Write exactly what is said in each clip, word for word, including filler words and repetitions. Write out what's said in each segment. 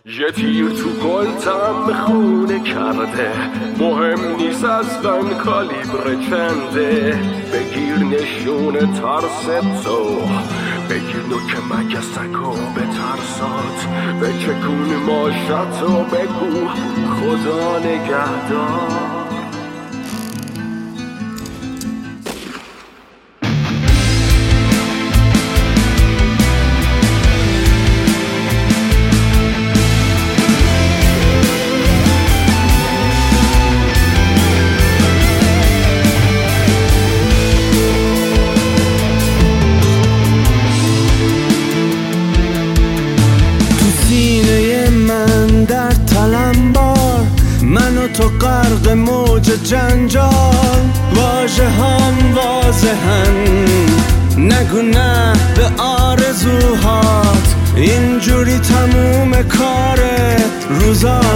یه تیر تو کلتم خونه کرده، مهم نیست اصلا کالیبر چنده. بگیر نشون ترس تو، بگیر نوک مگسکو به ترسات، بچکون ماشتو بگو خدا نگهدار. تو غرق موج جنجال، واژه هم واضحن، نگو نه به آرزوهات، اینجوری تموم کارت روزات.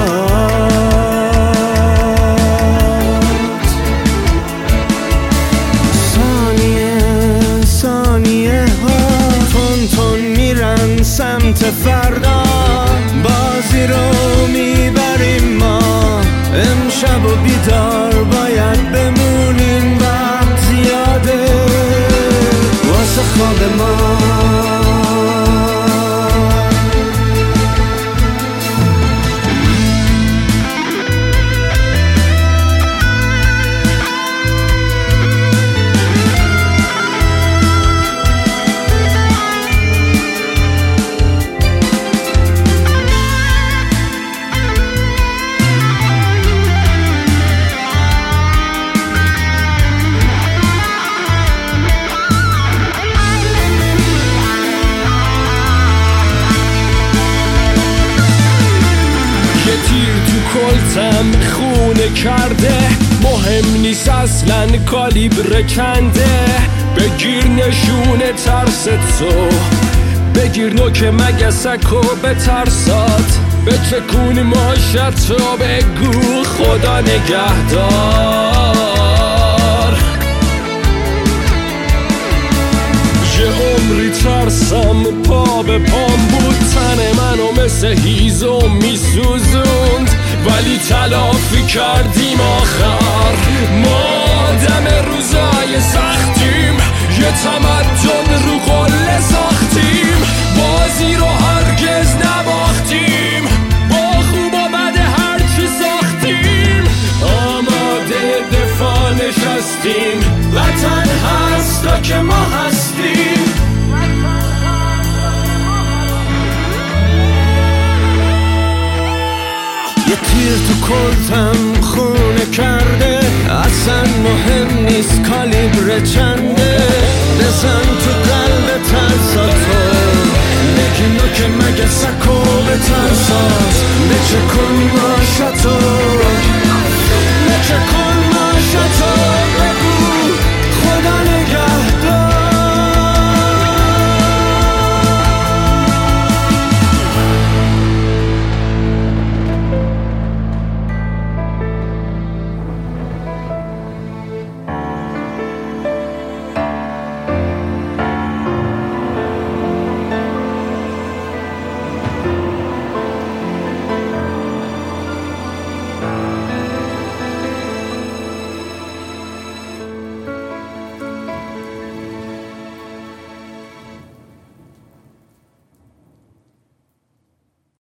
ثانیه ثانیه ها تون تون میرن سمت فردا، بازی رو میبریم ما، امشب و بیدار باید بمونیم، وقت زیاده واسه خواب ما. کلتم خونه کرده، مهم نیست اصلا کالیبر چنده. بگیر نشون ترس تو، بگیر نوک مگسکو به ترسات، بچکون ماشتو بگو خدا نگهدار. یه عمری ترسم پا به پام بود، تن منو مثل هیزم میسوزوند، ولی تلافی کردیم آخر. ما آدم روزای سختیم، یه تمدن رو قله ساختیم، بازی رو هرگز نباختیم، با خوب و بد هرچی ساختیم، آماده دفاع نشستیم، وطن هست تا که ما هستیم. یه تیر تو کلتم خونه کرده، اصلا مهم نیست کالیبر چنده، بزن تو قلب ترساتو، بگی نوک مگسکو به ترسات، بچکن ماشتو، بچکن